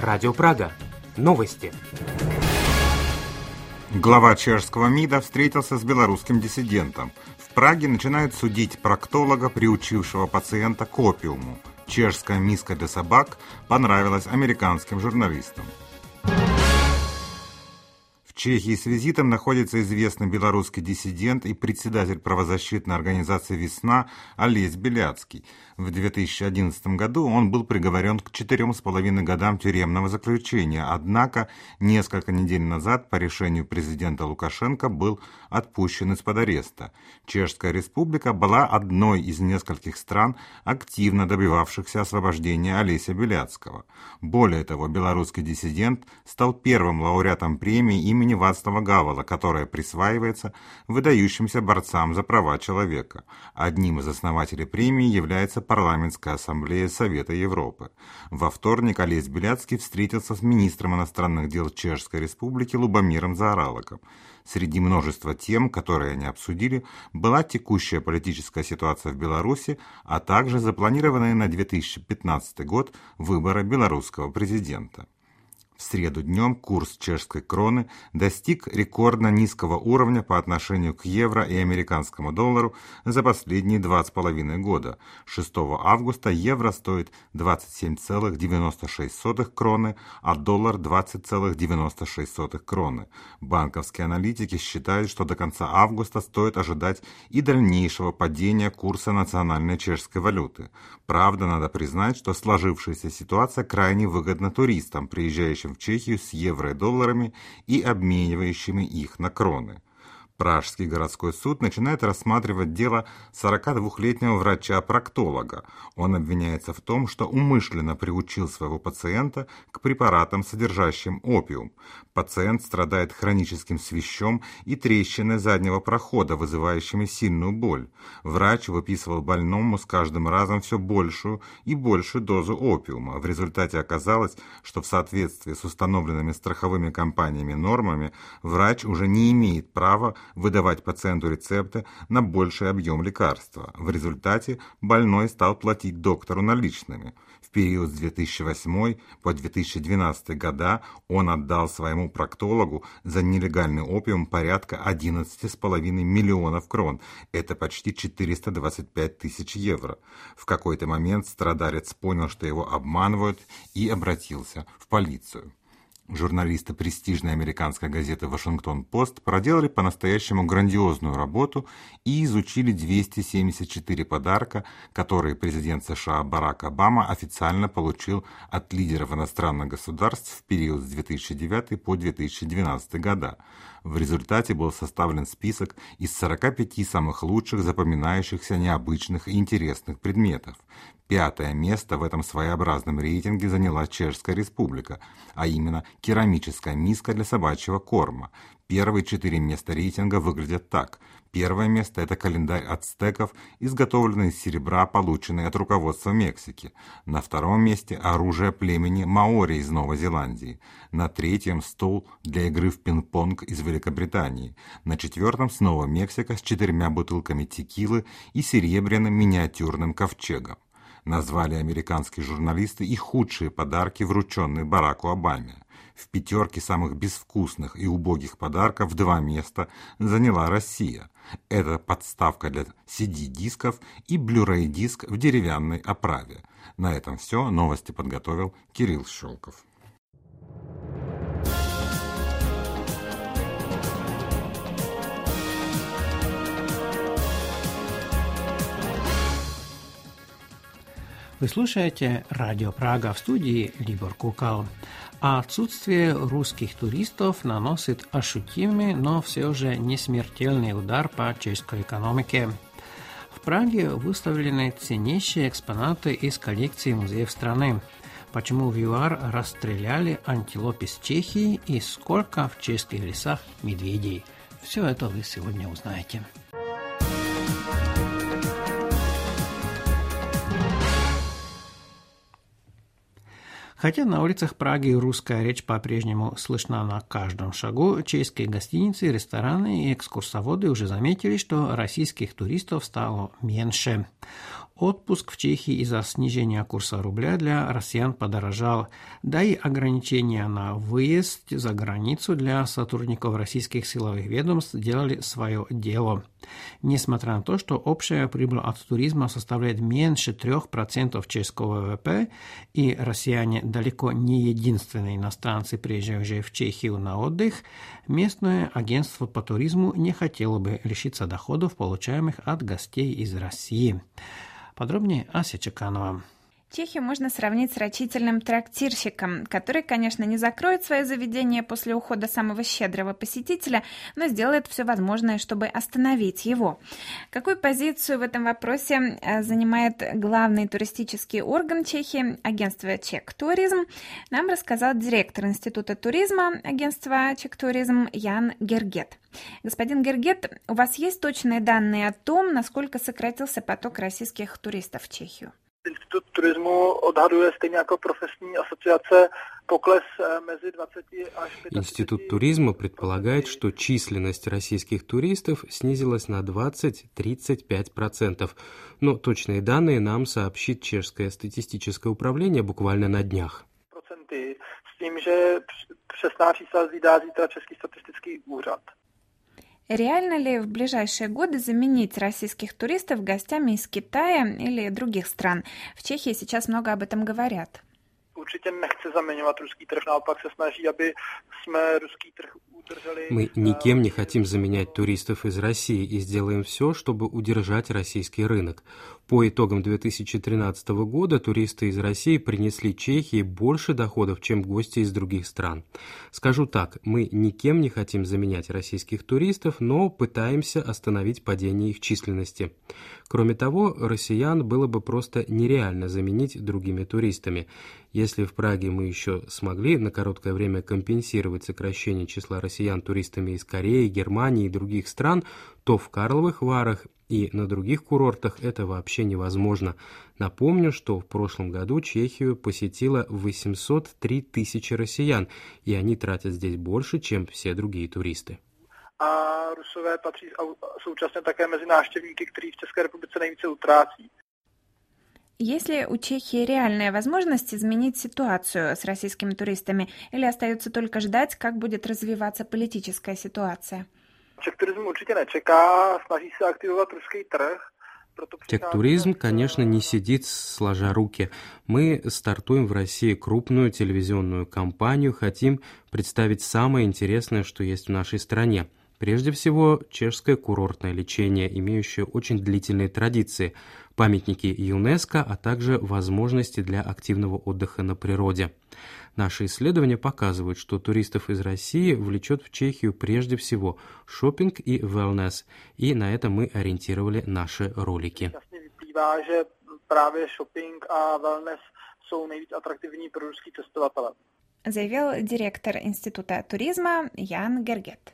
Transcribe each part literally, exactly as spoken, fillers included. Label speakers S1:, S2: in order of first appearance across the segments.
S1: Радио Прага. Новости.
S2: Глава чешского МИДа встретился с белорусским диссидентом. В Праге начинают судить проктолога, приучившего пациента к опиуму. Чешская миска для собак понравилась американским журналистам. В Чехии с визитом находится известный белорусский диссидент и председатель правозащитной организации «Весна» Олесь Беляцкий. В две тысячи одиннадцатом году он был приговорен к четырем с половиной годам тюремного заключения, однако несколько недель назад по решению президента Лукашенко был отпущен из-под ареста. Чешская республика была одной из нескольких стран, активно добивавшихся освобождения Олеся Беляцкого. Более того, белорусский диссидент стал первым лауреатом премии имени Вацлава Гавела, которая присваивается выдающимся борцам за права человека. Одним из основателей премии является Парламентская ассамблея Совета Европы. Во вторник Олесь Беляцкий встретился с министром иностранных дел Чешской Республики Лубомиром Заоралоком. Среди множества тем, которые они обсудили, была текущая политическая ситуация в Беларуси, а также запланированные на две тысячи пятнадцатый год выборы белорусского президента. В среду днем курс чешской кроны достиг рекордно низкого уровня по отношению к евро и американскому доллару за последние два с половиной года. шестого августа евро стоит двадцать семь целых девяносто шесть сотых кроны, а доллар двадцать целых девяносто шесть сотых кроны. Банковские аналитики считают, что до конца августа стоит ожидать и дальнейшего падения курса национальной чешской валюты. Правда, надо признать, что сложившаяся ситуация крайне выгодна туристам, приезжающим в Чехию с евро и долларами и обменивающими их на кроны. Пражский городской суд начинает рассматривать дело сорокадвухлетнего врача-проктолога. Он обвиняется в том, что умышленно приучил своего пациента к препаратам, содержащим опиум. Пациент страдает хроническим свищом и трещиной заднего прохода, вызывающими сильную боль. Врач выписывал больному с каждым разом все большую и большую дозу опиума. В результате оказалось, что в соответствии с установленными страховыми компаниями нормами врач уже не имеет права выдавать пациенту рецепты на больший объем лекарства. В результате больной стал платить доктору наличными. В период с две тысячи восьмого по две тысячи двенадцатый года он отдал своему проктологу за нелегальный опиум порядка одиннадцать с половиной миллионов крон. Это почти четыреста двадцать пять тысяч евро. В какой-то момент страдалец понял, что его обманывают, и обратился в полицию. Журналисты престижной американской газеты «Вашингтон-Пост» проделали по-настоящему грандиозную работу и изучили двести семьдесят четыре подарка, которые президент США Барак Обама официально получил от лидеров иностранных государств в период с две тысячи девятого по две тысячи двенадцатый года. В результате был составлен список из сорока пяти самых лучших, запоминающихся, необычных и интересных предметов. Пятое место в этом своеобразном рейтинге заняла Чешская Республика, а именно керамическая миска для собачьего корма. Первые четыре места рейтинга выглядят так. Первое место – это календарь ацтеков, изготовленный из серебра, полученный от руководства Мексики. На втором месте – оружие племени маори из Новой Зеландии. На третьем – стол для игры в пинг-понг из Великобритании. На четвертом – снова Мексика с четырьмя бутылками текилы и серебряным миниатюрным ковчегом. Назвали американские журналисты и худшие подарки, врученные Бараку Обаме. В пятерке самых безвкусных и убогих подарков два места заняла Россия. Это подставка для си ди-дисков и Blu-ray-диск в деревянной оправе. На этом все. Новости подготовил Кирилл Щелков.
S3: Вы слушаете Радио Прага, в студии Либор Кукал. А отсутствие русских туристов наносит ощутимый, но все же не смертельный удар по чешской экономике. В Праге выставлены ценнейшие экспонаты из коллекции музеев страны. Почему в ЮАР расстреляли антилоп из Чехии и сколько в чешских лесах медведей? Все это вы сегодня узнаете. Хотя на улицах Праги русская речь по-прежнему слышна на каждом шагу, чешские гостиницы, рестораны и экскурсоводы уже заметили, что российских туристов стало меньше. Отпуск в Чехии из-за снижения курса рубля для россиян подорожал, да и ограничения на выезд за границу для сотрудников российских силовых ведомств делали свое дело. Несмотря на то, что общая прибыль от туризма составляет меньше трех процентов чешского ВВП, и россияне далеко не единственные иностранцы, приезжающие в Чехию на отдых, местное агентство по туризму не хотело бы лишиться доходов, получаемых от гостей из России. Подробнее Ася Чеканова.
S4: Чехию можно сравнить с рачительным трактирщиком, который, конечно, не закроет свое заведение после ухода самого щедрого посетителя, но сделает все возможное, чтобы остановить его. Какую позицию в этом вопросе занимает главный туристический орган Чехии, агентство Czech Tourism, нам рассказал директор Института туризма агентства Czech Tourism Jan Gerget. Господин Гергет, у вас есть точные данные о том, насколько сократился поток российских туристов в Чехию?
S5: Institut turismu odhaduje stejně jako profesní asociace pokles mezi двадцати až пятидесяти.
S1: Институт туризма предполагает, что численность российских туристов снизилась на двадцать-тридцать пять процентов, но точные данные нам сообщит Чешское статистическое управление буквально на днях.
S5: С тем, že přesná čísla vydá zítra Český statistický úřad.
S4: Реально ли в ближайшие годы заменить российских туристов гостями из Китая или других стран? В Чехии сейчас много об этом говорят.
S5: Určitě nechce zaměňovat ruský trh, naopak se snaží, aby jsme ruský trh udrželi.
S1: Мы никем не хотим заменять туристов из России и сделаем все, чтобы удержать российский рынок. По итогам две тысячи тринадцатого года туристы из России принесли Чехии больше доходов, чем гости из других стран. Скажу так, мы никем не хотим заменять российских туристов, но пытаемся остановить падение их численности. Кроме того, россиян было бы просто нереально заменить другими туристами. Если в Праге мы еще смогли на короткое время компенсировать сокращение числа россиян туристами из Кореи, Германии и других стран, то в Карловых Варах и на других курортах это вообще невозможно. Напомню, что в прошлом году Чехию посетило восемьсот три тысячи россиян, и они тратят здесь больше, чем все другие туристы.
S5: A Rusové patří současně také mezi návštěvníky, kteří v České republice nejvíce utrácí.
S4: Есть ли у Чехии реальная возможность изменить ситуацию с российскими туристами, или остается только ждать, как будет развиваться политическая ситуация?
S5: Чехтуризм určitě nečeká, snaží se aktivovat ruský trh.
S1: Чехтуризм, конечно, не сидит сложа руки. Мы стартуем в России крупную телевизионную кампанию, хотим представить самое интересное, что есть в нашей стране. Прежде всего, чешское курортное лечение, имеющее очень длительные традиции, памятники ЮНЕСКО, а также возможности для активного отдыха на природе. Наши исследования показывают, что туристов из России влечет в Чехию прежде всего шопинг и wellness, и на это мы ориентировали наши ролики.
S5: Vyplývá, že právě shopping a wellness jsou nejvíc atraktivní pro ruský cestovatele.
S4: Заявил директор Института туризма Ян Гергет.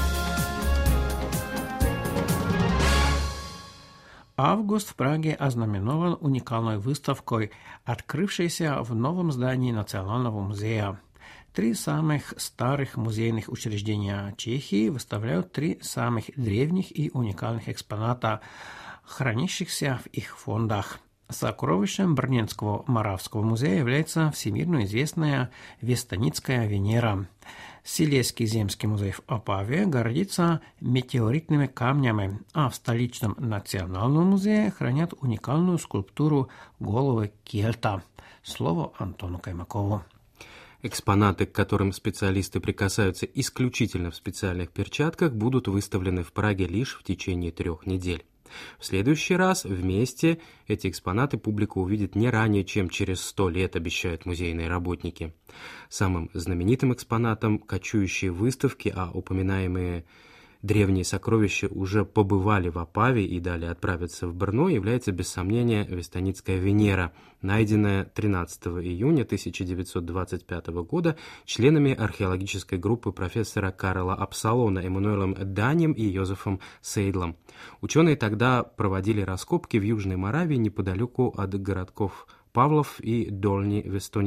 S3: Август в Праге ознаменован уникальной выставкой, открывшейся в новом здании Национального музея. Три самых старых музейных учреждения Чехии выставляют три самых древних и уникальных экспоната, хранящихся в их фондах. Сокровищем Брненского Моравского музея является всемирно известная Вестоницкая Венера. Силезский земский музей в Опаве гордится метеоритными камнями, а в столичном национальном музее хранят уникальную скульптуру головы кельта. Слово Антону Каймакову.
S1: Экспонаты, к которым специалисты прикасаются исключительно в специальных перчатках, будут выставлены в Праге лишь в течение трех недель. В следующий раз вместе эти экспонаты публика увидит не ранее, чем через сто лет, обещают музейные работники. Самым знаменитым экспонатом кочующей выставки, а упоминаемые древние сокровища уже побывали в Опаве и далее отправятся в Брно, является без сомнения Вестоницкая Венера, найденная тринадцатого июня тысяча девятьсот двадцать пятого года членами археологической группы профессора Карла Апсалона, Эммануэлем Данем и Йозефом Сейдлом. Ученые тогда проводили раскопки в Южной Моравии неподалеку от городков Павлов и Дольни Вестонице.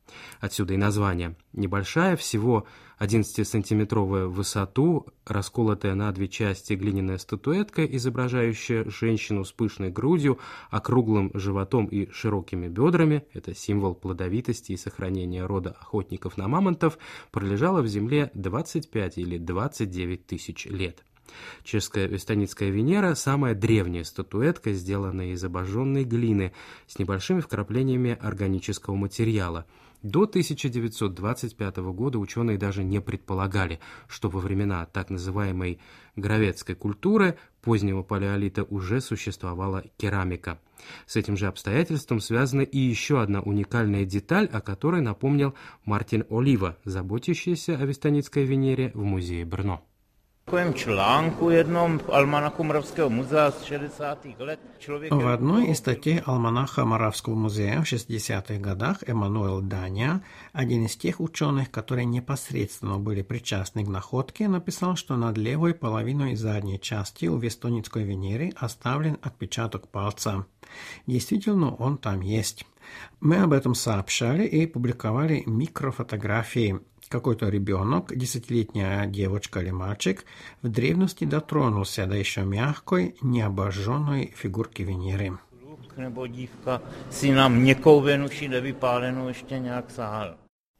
S1: Отсюда и название. Небольшая, всего одиннадцатисантиметровая в высоту, расколотая на две части глиняная статуэтка, изображающая женщину с пышной грудью, округлым животом и широкими бедрами, это символ плодовитости и сохранения рода охотников на мамонтов, пролежала в земле двадцать пять или двадцать девять тысяч лет. Чешская Вестоницкая Венера – самая древняя статуэтка, сделанная из обожженной глины с небольшими вкраплениями органического материала. До тысяча девятьсот двадцать пятого года ученые даже не предполагали, что во времена так называемой гравецкой культуры позднего палеолита уже существовала керамика. С этим же обстоятельством связана и еще одна уникальная деталь, о которой напомнил Мартин Олива, заботящийся о Вестоницкой Венере в музее Брно.
S3: В одной из статей Альманаха Моравского музея в шестидесятых годах Эммануэл Даня, один из тех ученых, которые непосредственно были причастны к находке, написал, что над левой половиной задней части у Вестоницкой Венеры оставлен отпечаток пальца. Действительно, он там есть. Мы об этом сообщали и публиковали микрофотографии. Какой-то ребенок, десятилетняя девочка или мальчик, в древности дотронулся до еще мягкой, необожженной фигурки Венеры.
S6: Nebo dívka si na měkkou Venuši nevypálenou ještě nějak sahal.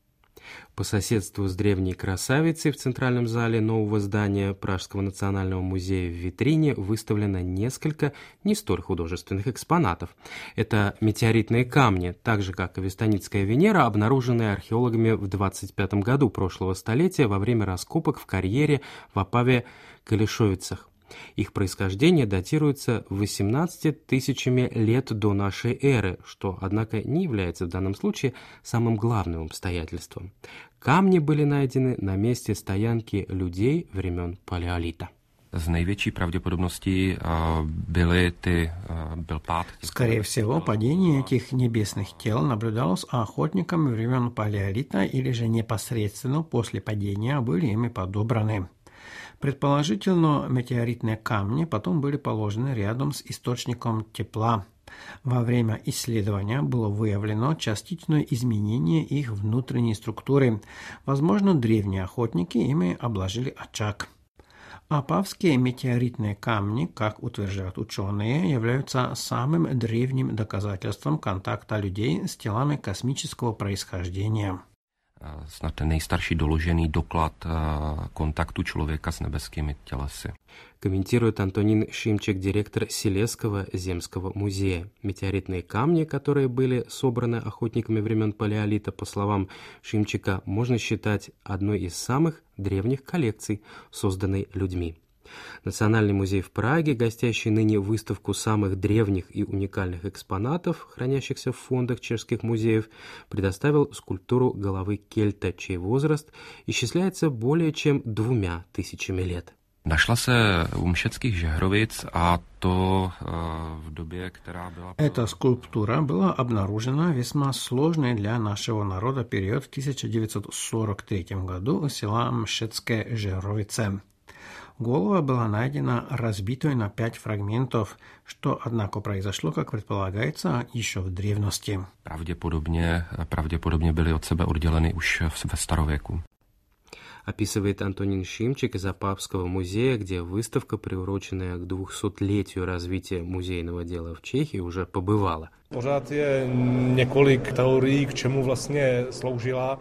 S1: По соседству с древней красавицей в центральном зале нового здания Пражского национального музея в витрине выставлено несколько не столь художественных экспонатов. Это метеоритные камни, так же как и Вестоницкая Венера, обнаруженные археологами в двадцать пятом году прошлого столетия во время раскопок в карьере в Опаве-Калишовицах. Их происхождение датируется восемнадцатью тысячами лет до нашей эры, что, однако, не является в данном случае самым главным обстоятельством. Камни были найдены на месте стоянки людей времен палеолита.
S7: С наивысшей правдоподобностью были ты, был пад.
S3: Скорее всего, падение этих небесных тел наблюдалось охотниками времен палеолита или же непосредственно после падения были ими подобраны. Предположительно, метеоритные камни потом были положены рядом с источником тепла. Во время исследования было выявлено частичное изменение их внутренней структуры. Возможно, древние охотники ими обложили очаг. Опавские метеоритные камни, как утверждают ученые, являются самым древним доказательством контакта людей с телами космического происхождения.
S7: Snad nejstarší doložený doklad kontaktu člověka s nebeskými tělesy.
S1: Комментирует Антонин Шимчик, директор Силезского земского музея. Метеоритные камни, которые были собраны охотниками времен палеолита, по словам Шимчика, можно считать одной из самых древних коллекций, созданной людьми. Национальный музей в Праге, гостящий ныне выставку самых древних и уникальных экспонатов, хранящихся в фондах чешских музеев, предоставил скульптуру головы кельта, чей возраст исчисляется более чем двумя тысячами лет.
S7: Našla se u Mšeckých Žehrovic a to v době, která byla...
S3: Эта скульптура была обнаружена в весьма сложный для нашего народа период в тысяча девятьсот сорок третьем году у села Мшецкие Жehrovice. Голова была найдена разбитой на пять фрагментов, что, однако, произошло, как предполагается, еще в древности.
S7: Pravděpodobně, pravděpodobně byly od sebe odděleny už ve starověku.
S1: Описывает Антонин Шимчик из Опавского музея, где выставка, приуроченная к двухсотлетию развития музейного дела в Чехии, уже побывала.
S8: Pořád je několik teorií, k čemu vlastně sloužila.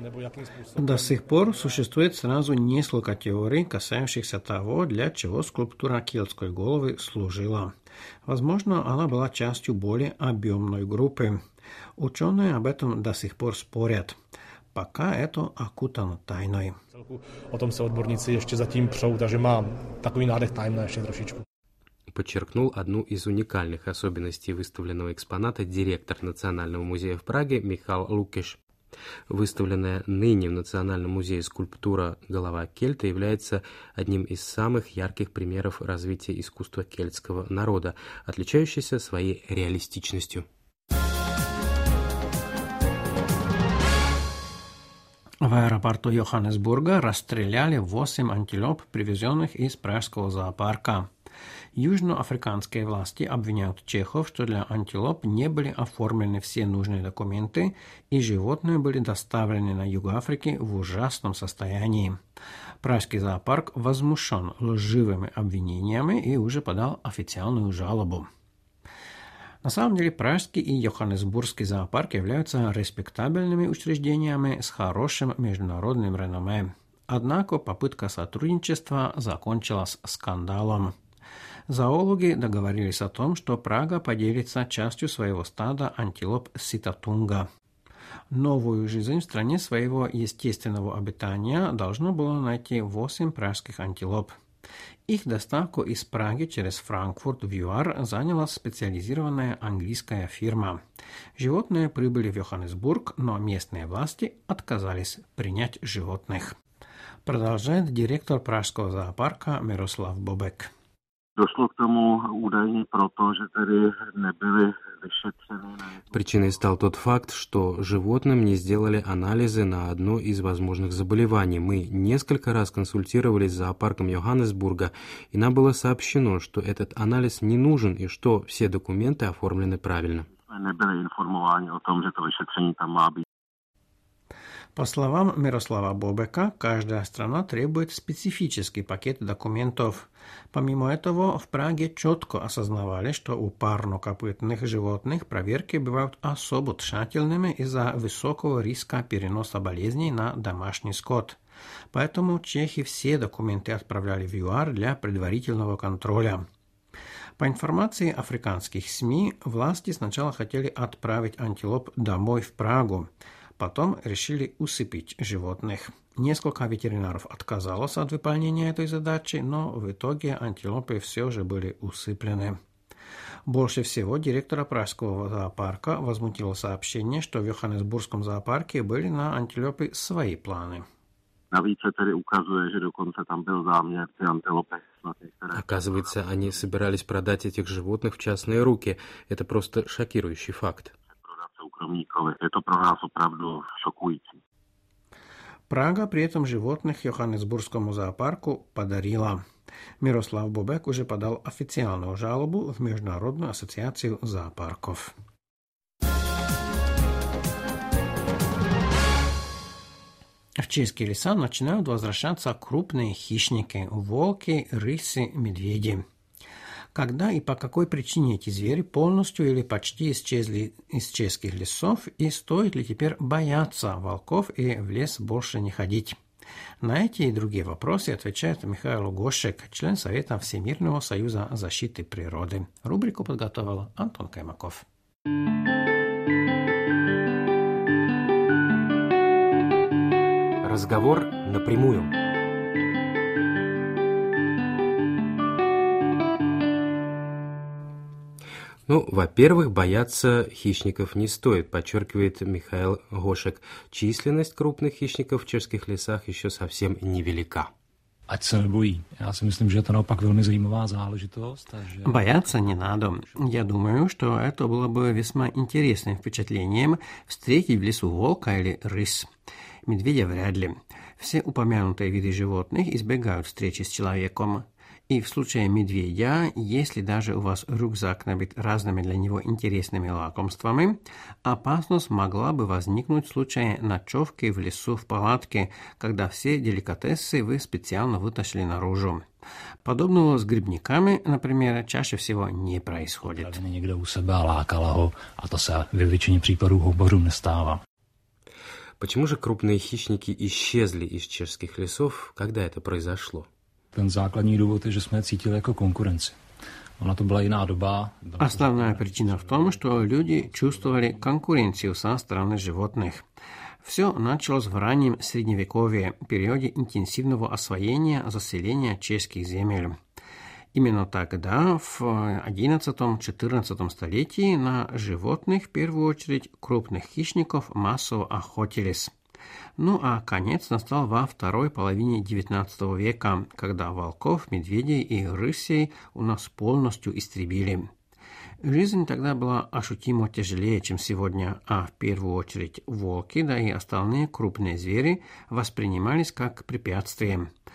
S3: До сих пор существует сразу несколько теорий, касающихся того, для чего скульптура кельтской головы служила. Возможно, она была частью более объемной группы. Ученые об этом до сих пор спорят. Пока это окутано тайной.
S8: O tom se odborníci ještě zatím přou, takže má takový nádech tajemná ještě trošičku.
S1: Подчеркнул одну из уникальных особенностей выставленного экспоната директор Национального музея в Праге Михал Лукеш. Выставленная ныне в Национальном музее скульптура «Голова кельта» является одним из самых ярких примеров развития искусства кельтского народа, отличающейся своей реалистичностью.
S3: В аэропорту Йоханнесбурга расстреляли восемь антилоп, привезенных из пражского зоопарка. Южноафриканские власти обвиняют чехов, что для антилоп не были оформлены все нужные документы, и животные были доставлены на юг Африки в ужасном состоянии. Пражский зоопарк возмущен лживыми обвинениями и уже подал официальную жалобу. На самом деле Пражский и Йоханнесбургский зоопарк являются респектабельными учреждениями с хорошим международным реноме. Однако попытка сотрудничества закончилась скандалом. Зоологи договорились о том, что Прага поделится частью своего стада антилоп ситатунга. Новую жизнь в стране своего естественного обитания должно было найти восемь пражских антилоп. Их доставку из Праги через Франкфурт в ЮАР заняла специализированная английская фирма. Животные прибыли в Йоханнесбург, но местные власти отказались принять животных. Продолжает директор Пражского зоопарка Miroslav Bobek.
S9: Došlo k tomu údajně proto, že tedy nebyly vyšetřeny.
S1: Причиной стал тот факт, что животным не сделали анализы на одно из возможных заболеваний. Мы несколько раз консультировались с зоопарком Йоханнесбурга, и нам было сообщено, что этот анализ не нужен и что все документы оформлены правильно.
S9: Nebyli informováni o tom, že to vyšetření tam má být.
S3: По словам Мирослава Бобека, каждая страна требует специфический пакет документов. Помимо этого, в Праге четко осознавали, что у парнокопытных животных проверки бывают особо тщательными из-за высокого риска переноса болезней на домашний скот. Поэтому чехи все документы отправляли в ЮАР для предварительного контроля. По информации африканских СМИ, власти сначала хотели отправить антилоп домой в Прагу. Потом решили усыпить животных. Несколько ветеринаров отказалось от выполнения этой задачи, но в итоге антилопы все же были усыплены. Больше всего директора Пражского зоопарка возмутило сообщение, что в Йоханнесбургском зоопарке были на антилопы свои планы.
S1: Оказывается, они собирались продать этих животных в частные руки. Это просто шокирующий факт.
S9: Это про нас оправду шокующий.
S3: Прага при этом животных Йоханнесбургскому зоопарку подарила. Мирослав Бобек уже подал официальную жалобу в Международную ассоциацию зоопарков. В чешские леса начинают возвращаться крупные хищники – волки, рыси, медведи. Когда и по какой причине эти звери полностью или почти исчезли из чешских лесов, и стоит ли теперь бояться волков и в лес больше не ходить? На эти и другие вопросы отвечает Михаил Гошек, член Совета Всемирного союза защиты природы. Рубрику подготовил Антон Каймаков.
S1: Разговор напрямую. Ну, во-первых, бояться хищников не стоит, подчеркивает Михаил Гошек. Численность крупных хищников в чешских лесах еще совсем невелика.
S10: Ať se nebojí. Já si myslím, že je to naopak velmi zajímavá záležitost. Takže...
S3: Бояться не надо. Я думаю, что это было бы весьма интересным впечатлением встретить в лесу волка или рысь. Медведя вряд ли. Все упомянутые виды животных избегают встречи с человеком. И в случае медведя, если даже у вас рюкзак набит разными для него интересными лакомствами, опасность могла бы возникнуть в случае ночевки в лесу в палатке, когда все деликатесы вы специально вытащили наружу. Подобного с грибниками, например, чаще всего не происходит.
S10: Někde u sebe a lákala ho, a to se ve většině případů houbařům nestává.
S1: Почему же крупные хищники исчезли из чешских лесов, когда это произошло?
S10: Ten základní důvod je, že jsme je cítili jako konkurenci. Ona to была иная доба.
S3: Основная причина в том, что люди чувствовали конкуренцию со стороны животных. Все началось в раннем Средневековье, периоде интенсивного освоения заселения чешских земель. Именно тогда, в одиннадцатом-четырнадцатом столетии, на животных, в первую очередь крупных хищников, массово охотились. Ну а конец настал во второй половине девятнадцатого века, когда волков, медведей и рысей у нас полностью истребили. Жизнь тогда была ощутимо тяжелее, чем сегодня, а в первую очередь волки, да и остальные крупные звери воспринимались как препятствие.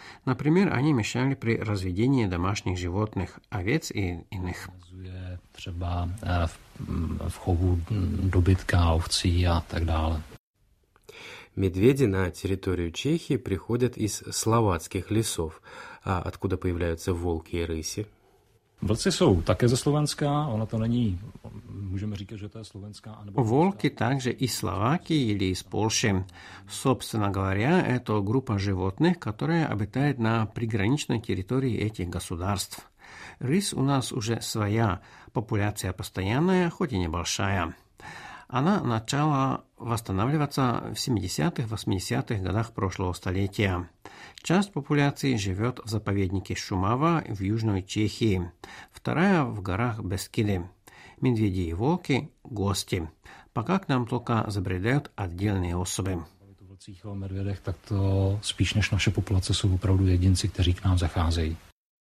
S3: Например, они мешали при разведении домашних животных, овец и иных.
S10: Třeba v chovu dobytka, ovcí a tak dále.
S1: Медведи на территорию Чехии приходят из словацких лесов. А откуда появляются волки и рыси?
S10: Vlci jsou také ze Slovenska, ono to není, můžeme říkat, že to je slovenská.
S3: Волки также из Словакии или из Польши. Собственно говоря, это группа животных, которая обитает на приграничной территории этих государств. Рысь у нас уже своя, популяция постоянная, хоть и небольшая. Она начала восстанавливаться в семидесятых-восьмидесятых годах прошлого столетия. Часть популяции живет в заповеднике Шумава в Южной Чехии, вторая в горах Бескиды. Медведи и волки – гости, пока к нам только забредают отдельные особи.
S10: O medvědech, tak to spíš než naše populace jsou opravdu jedinci, kteří k nám zacházejí.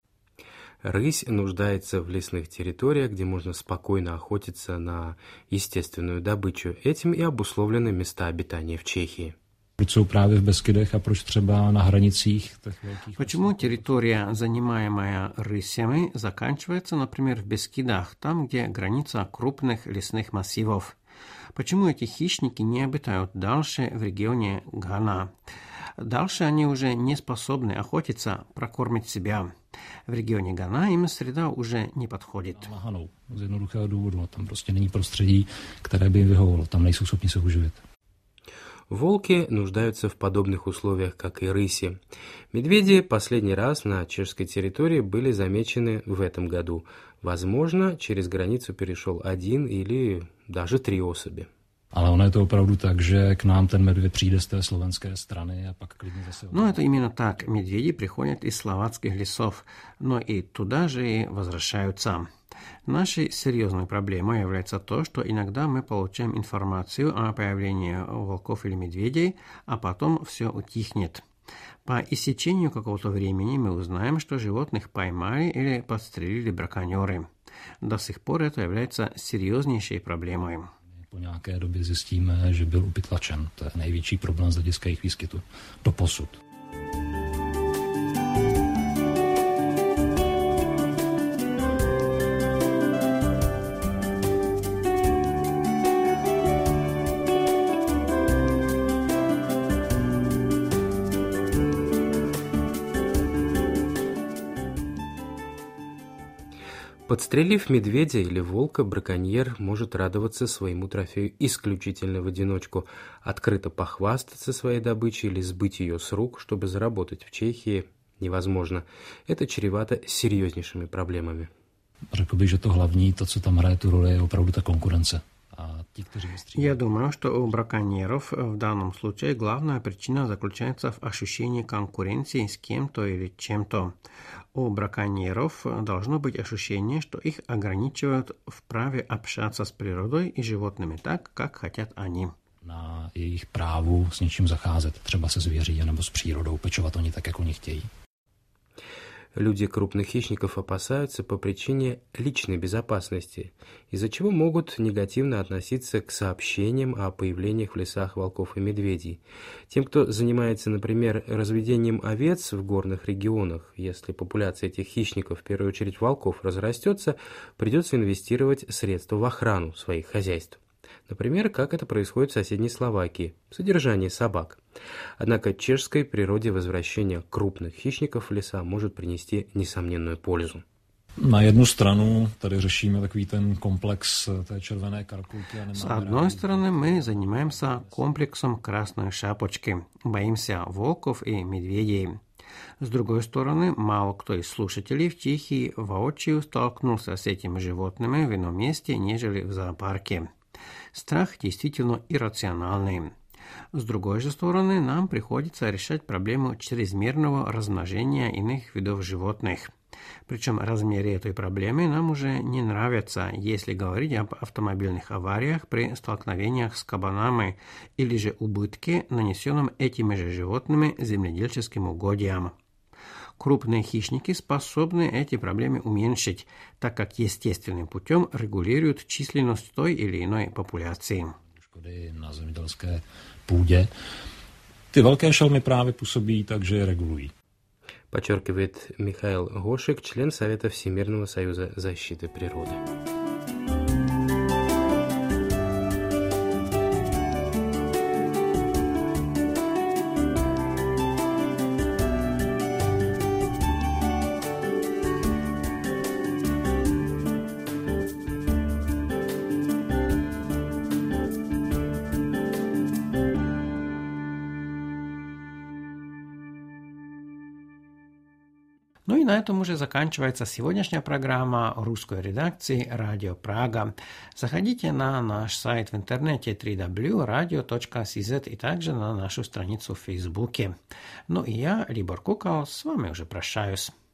S1: Рысь нуждается в лесных территориях, где можно спокойно охотиться на естественную добычу. Этим и обусловлены места обитания в Чехии.
S10: Proč jsou právě v Beskydech a proč třeba na hranicích těch velkých...
S3: Почему территория, занимаемая рысями, заканчивается, например, в Бескидах, там, где граница крупных лесных массивов? Почему эти хищники не обитают дальше в регионе Гана? Дальше они уже не способны охотиться, прокормить себя. В регионе Гана им среда уже не подходит.
S10: Z jednoduchého důvodu, tam prostě není prostředí, které by jim vyhovovalo, tam nejsou schopni se uživit.
S1: Волки нуждаются в подобных условиях, как и рыси. Медведи последний раз на чешской территории были замечены в этом году. Возможно, через границу перешел один или даже три особи.
S10: Ale ono je to opravdu tak, že k nám ten medvěd přijde z té slovenské strany a pak klidně zase...
S3: Ну, это именно так. Медведи приходят из словацких лесов, но и туда же и возвращаются. Нашей серьезной проблемой является то, что иногда мы получаем информацию о появлении волков или медведей, а потом все утихнет. По истечению какого-то времени мы узнаем, что животных поймали или подстрелили браконьеры. До сих пор это является серьезнейшей проблемой.
S10: Po nějaké době zjistíme, že byl upytlačen. To je největší problém z hlediska jejich výskytu. Doposud.
S1: Подстрелив медведя или волка, браконьер может радоваться своему трофею исключительно в одиночку, открыто похвастаться своей добычей или сбыть ее с рук, чтобы заработать в Чехии, невозможно. Это чревато серьезнейшими проблемами.
S10: Řekl bych, že to hlavní, to, co tam hraje tu roli, je opravdu ta konkurence.
S3: Я думаю, что у браконьеров в данном случае главная причина заключается в ощущении конкуренции с кем-то или чем-то. У браконьеров должно быть ощущение, что их ограничивают в праве общаться с природой и животными так, как хотят они.
S10: Na jejich právu s něčím zacházet, třeba se zvěří nebo s přírodou, pečovat oni tak, jak oni chtějí.
S1: Люди крупных хищников опасаются по причине личной безопасности, из-за чего могут негативно относиться к сообщениям о появлениях в лесах волков и медведей. Тем, кто занимается, например, разведением овец в горных регионах, если популяция этих хищников, в первую очередь волков, разрастется, придется инвестировать средства в охрану своих хозяйств. Например, как это происходит в соседней Словакии, содержание собак. Однако чешской природе возвращение крупных хищников в леса может принести несомненную пользу.
S10: Na jednu stranu tady řešíme takový ten komplex té červené karkulky.
S3: С одной стороны, мы занимаемся комплексом красной шапочки, боимся волков и медведей. С другой стороны, мало кто из слушателей в Чехии воочию столкнулся с этими животными в ином месте, нежели в зоопарке. Страх действительно иррациональный. С другой же стороны, нам приходится решать проблему чрезмерного размножения иных видов животных. Причем размеры этой проблемы нам уже не нравятся, если говорить об автомобильных авариях при столкновениях с кабанами или же убытке, нанесенном этими же животными земледельческим угодьям. Крупные хищники способны эти проблемы уменьшить, так как естественным путем регулируют численность той или иной популяции.
S10: Škody na zemědělské půdě. Ty velké šelmy právě působí tak, že je regulují.
S1: подчеркивает Михаил Гошек, член Совета Всемирного союза защиты природы.
S3: Ну и на этом уже заканчивается сегодняшняя программа русской редакции «Радио Прага». Заходите на наш сайт в интернете дабл ю дабл ю дабл ю точка радио точка си зет и также на нашу страницу в Фейсбуке. Ну и я, Либор Кукал, с вами уже прощаюсь.